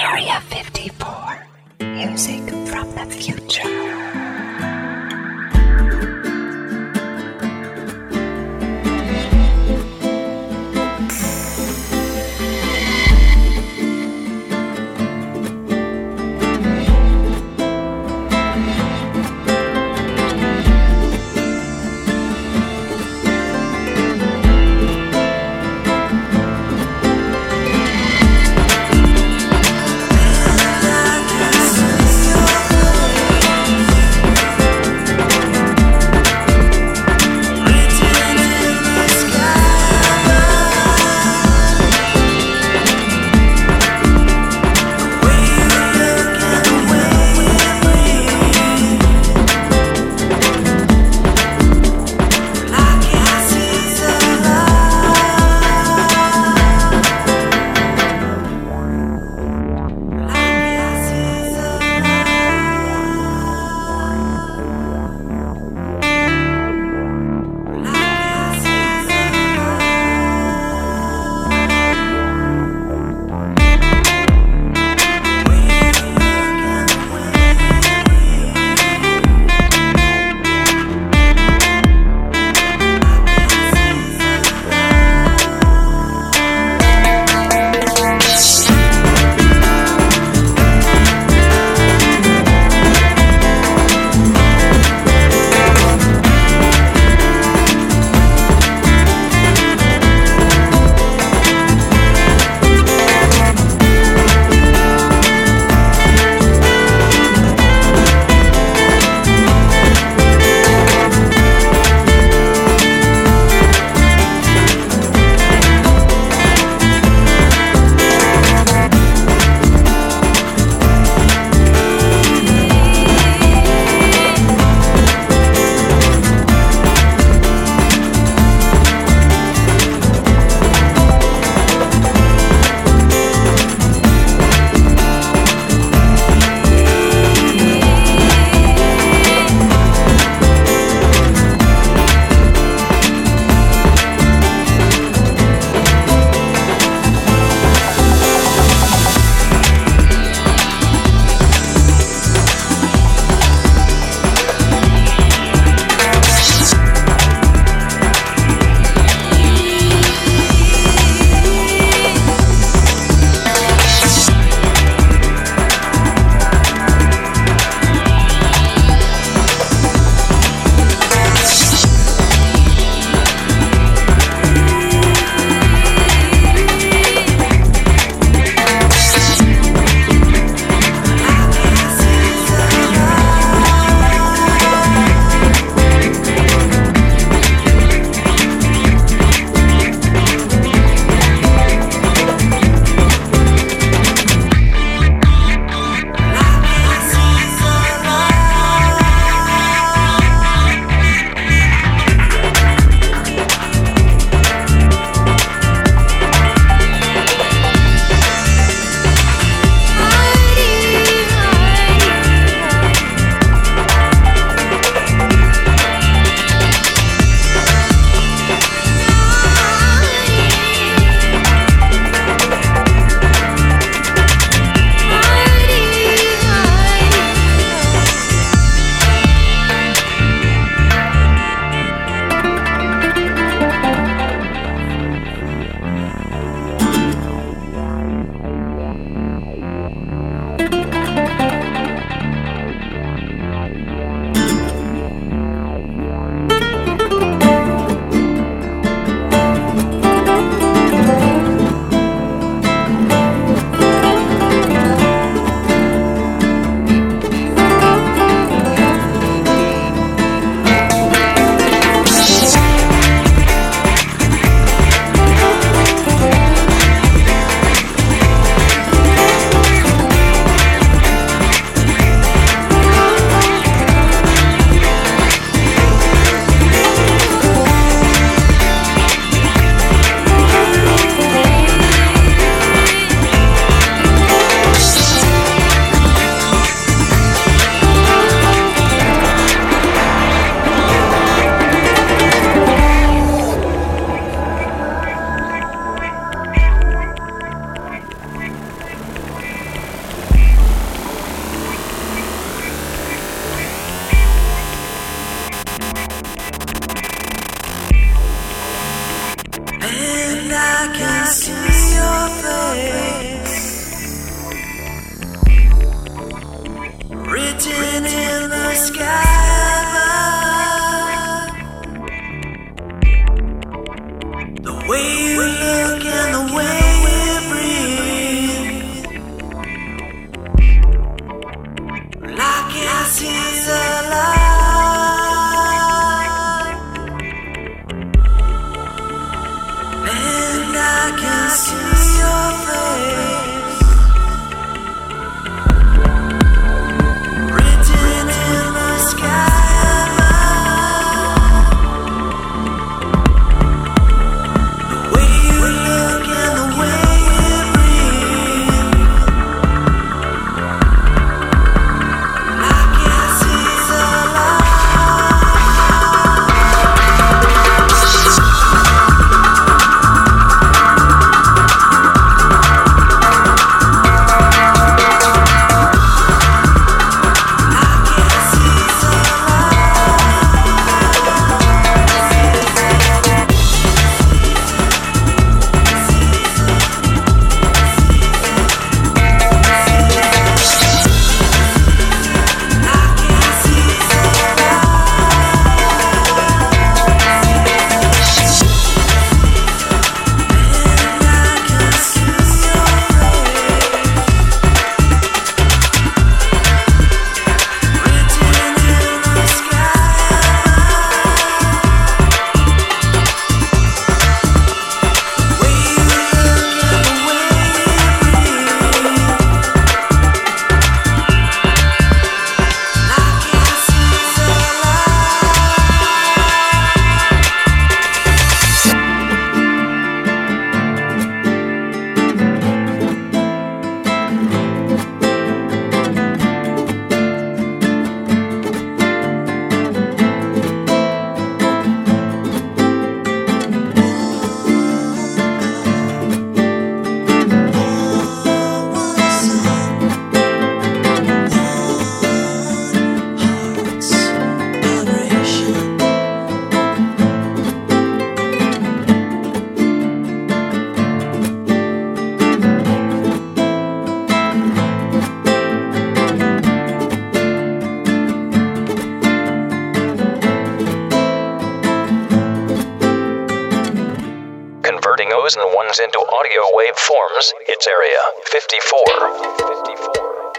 Area 54. Music from the future. audio wave forms its area 54.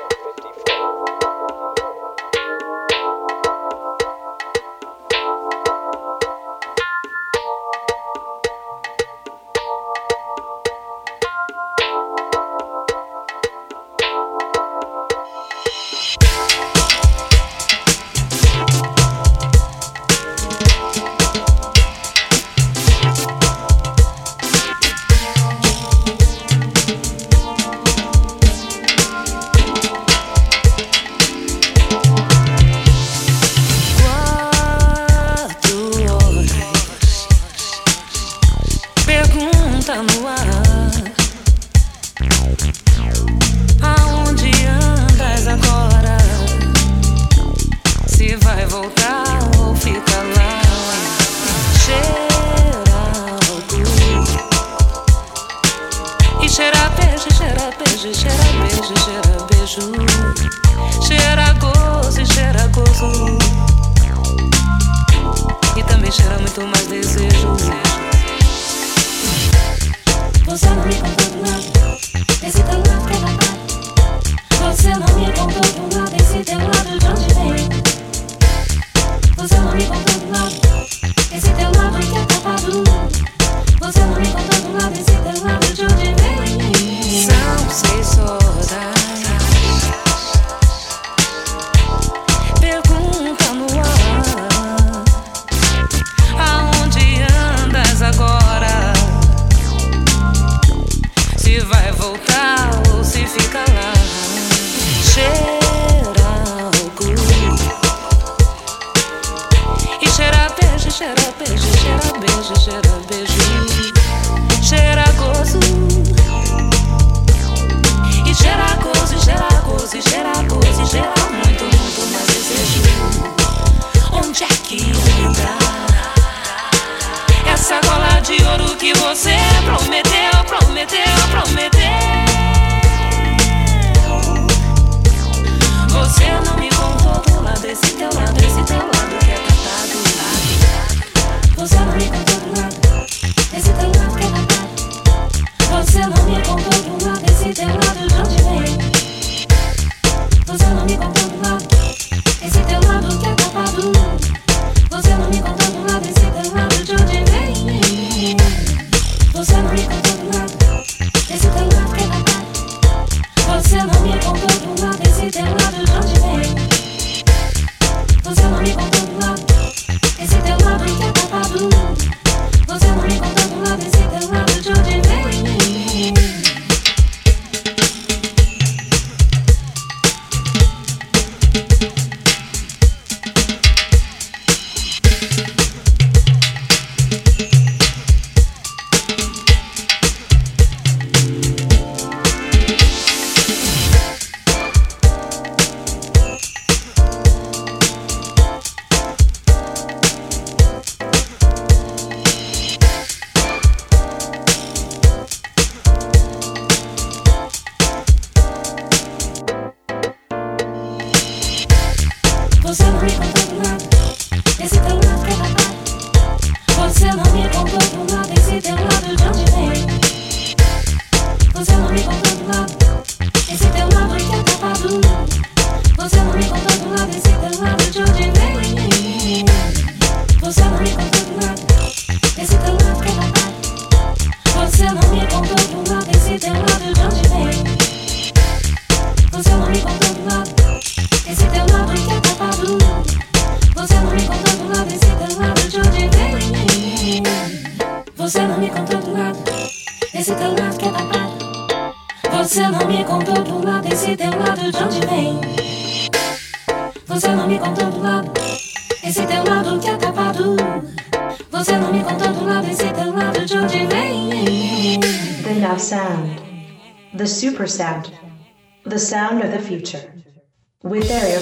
The super sound, the sound of the future, with Area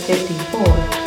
54.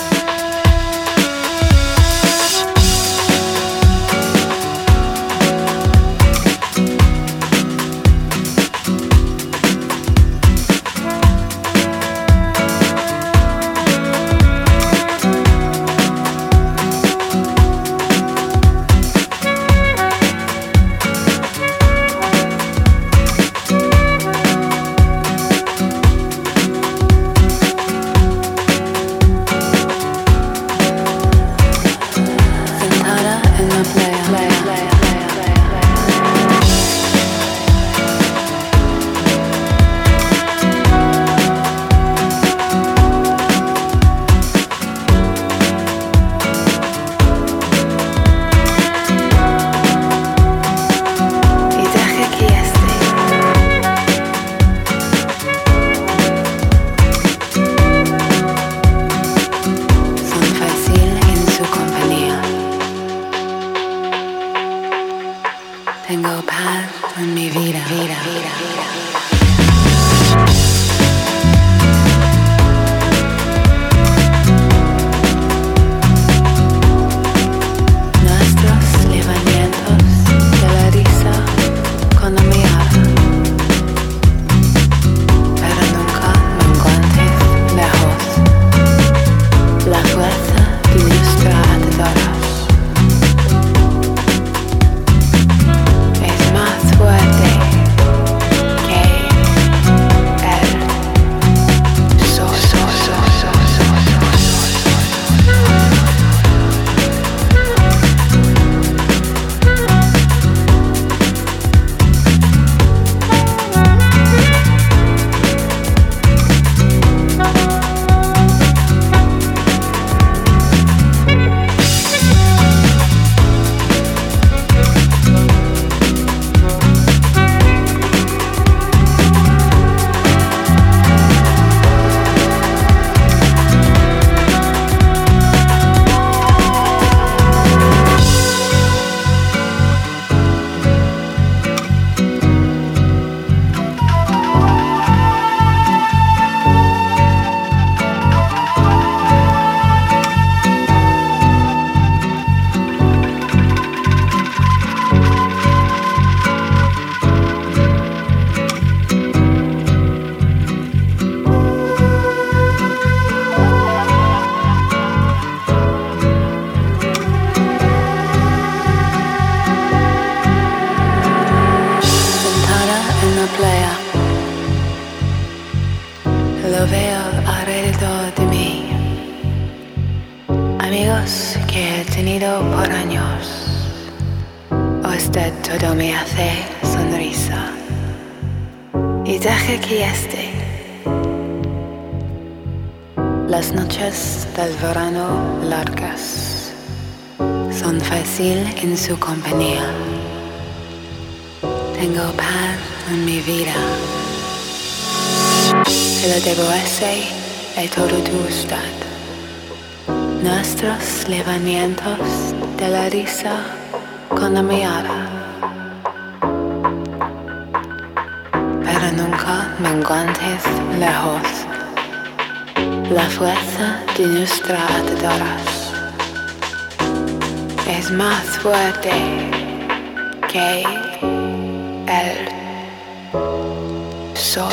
lo veo alrededor de mí. Amigos que he tenido por años. Usted todo me hace sonrisa. Y deje que esté. Las noches del verano largas son fácil en su compañía. Tengo paz en mi vida. Se lo debo ese y todo tu usted. Nuestros levantamientos de la risa con la mirada. Pero nunca me encuentres lejos. La fuerza de nuestras ataduras es más fuerte que el sol.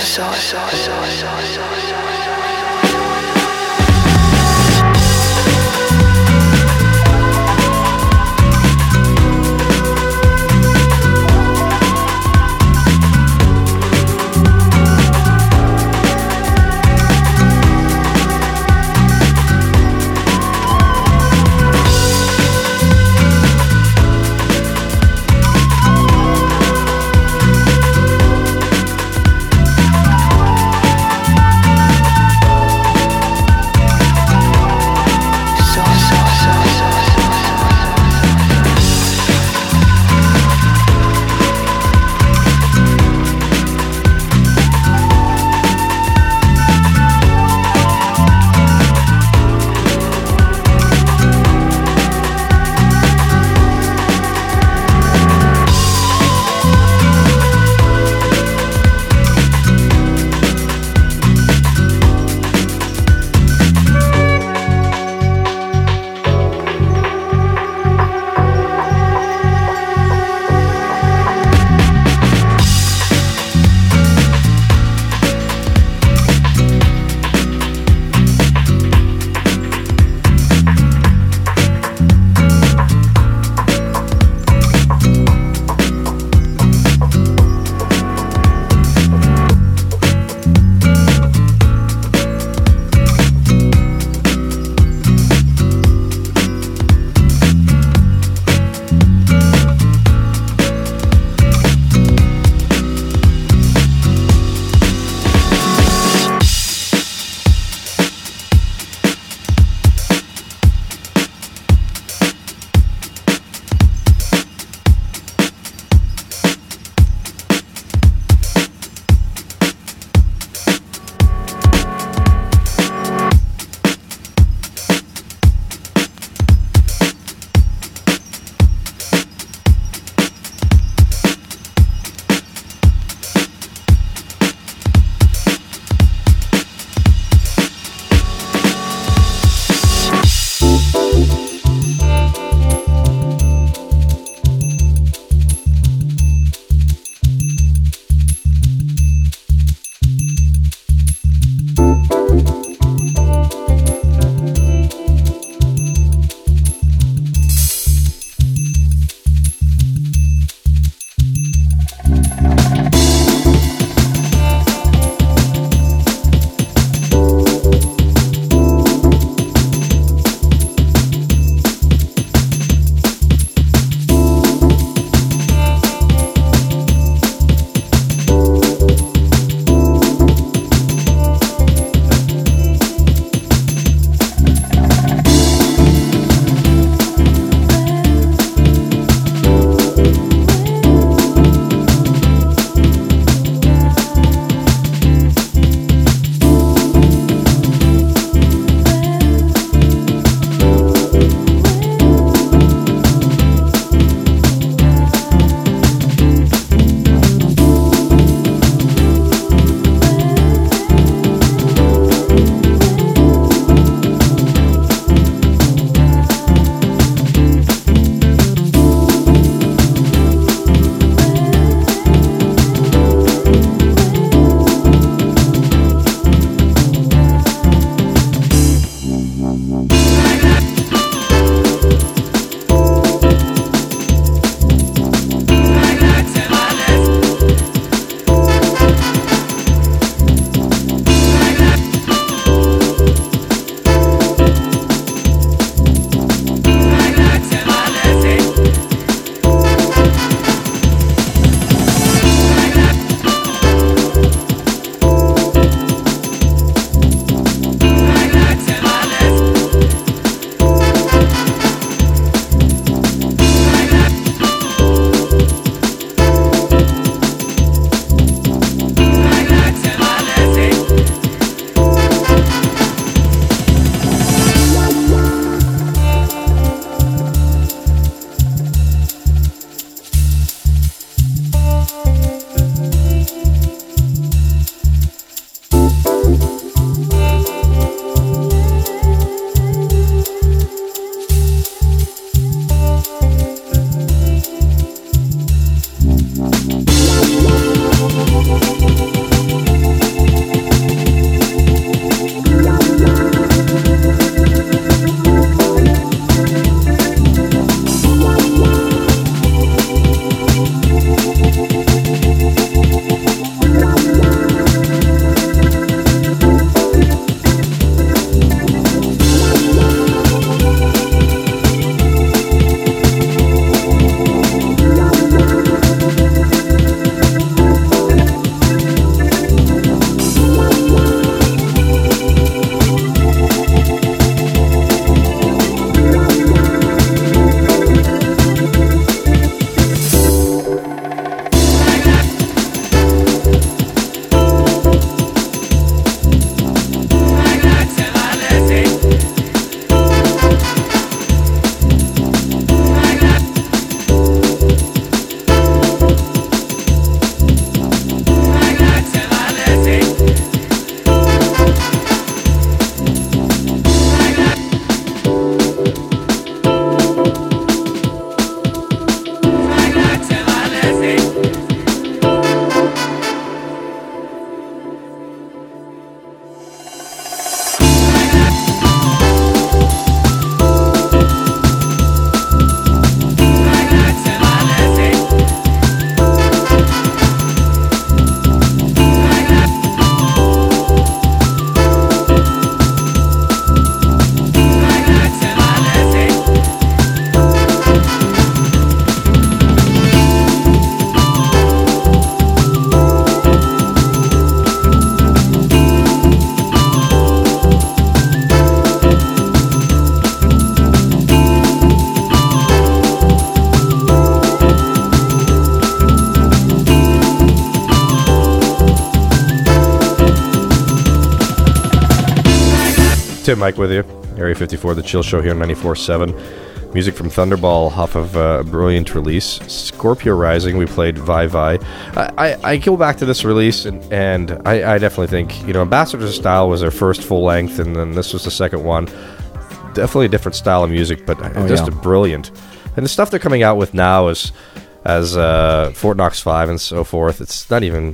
Tim, Mike with you. Area 54, The Chill Show here on 94.7. Music from Thunderball off of a brilliant release. Scorpio Rising, we played Vi Vi. I go back to this release, and I definitely think, Ambassadors of Style was their first full length, and then this was the second one. Definitely a different style of music, but brilliant. And the stuff they're coming out with now as Fort Knox 5 and so forth, it's not even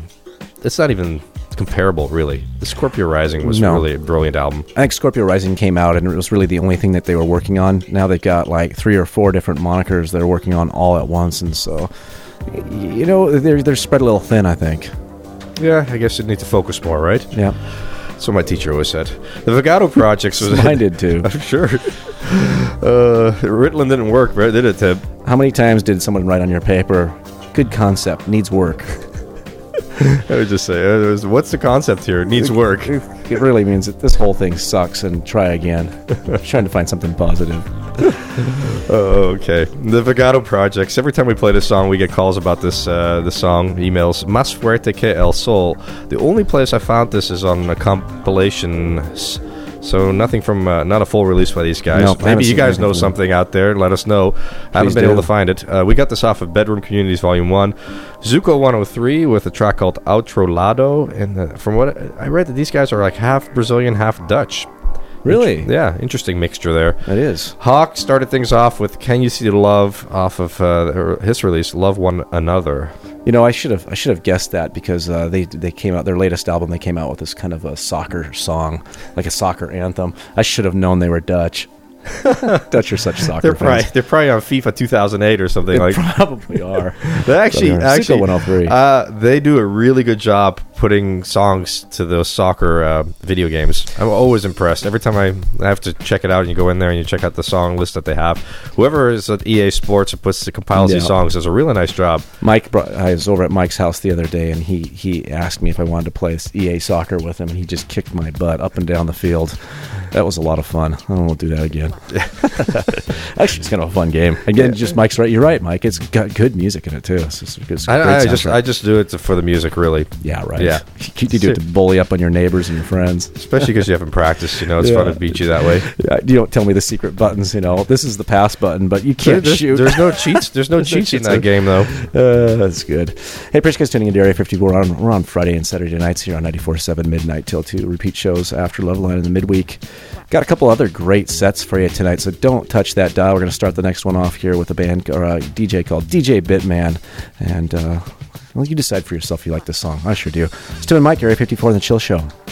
comparable, really. The Scorpio Rising was really a brilliant album. I think Scorpio Rising came out and it was really the only thing that they were working on. Now they've got like 3 or 4 different monikers they're working on all at once, and so they're spread a little thin, I think. Yeah, I guess you need to focus more, right? Yeah. That's what my teacher always said. The Vigato Projects was... Mine did too. I'm sure. Ritalin didn't work, right? Did it, Tim? How many times did someone write on your paper, good concept, needs work? I would just say, what's the concept here? It needs work. It really means that this whole thing sucks and try again. Trying to find something positive. Oh, okay. The Vigato Projects. Every time we play this song, we get calls about this song, emails. Más fuerte que el sol. The only place I found this is on a compilation. So nothing from, not a full release by these guys. No, maybe you guys know something out there. Let us know. I haven't been able to find it. We got this off of Bedroom Communities Volume 1. Zuko 103 with a track called Outro Lado. And from what I read, that these guys are like half Brazilian, half Dutch. Really? Yeah, interesting mixture there. It is. Hawk started things off with Can You See the Love off of his release, Love One Another. I should have guessed that because they came out, their latest album, they came out with this kind of a soccer song, like a soccer anthem. I should have known they were Dutch. Dutch are such soccer fans. They're probably on FIFA 2008 or something. They probably are. They actually, 103. They do a really good job putting songs to those soccer video games. I'm always impressed. Every time I have to check it out, and you go in there and you check out the song list that they have. Whoever is at EA Sports and compiles these songs does a really nice job. I was over at Mike's house the other day, and he asked me if I wanted to play EA Soccer with him, and he just kicked my butt up and down the field. That was a lot of fun. I won't do that again. Actually, it's kind of a fun game. Again, just Mike's right. You're right, Mike. It's got good music in it too. It's just a great soundtrack. I just do it for the music, really. Yeah, right. Yeah, you do it to bully up on your neighbors and your friends, especially because you haven't practiced. It's fun to beat you that way. Yeah, you don't tell me the secret buttons. This is the pass button, but you can't shoot. There's no cheats. There's no cheats in that game, though. That's good. Hey, appreciate you guys tuning into Area 54. We're on Friday and Saturday nights here on 94.7 midnight till 2. Repeat shows after Loveline in the midweek. Got a couple other great sets for you tonight, so don't touch that dial. We're going to start the next one off here with a band or a DJ called DJ Bitman, and you decide for yourself if you like this song. I sure do. It's Tim and Mike, Area 54 in the Chill Show.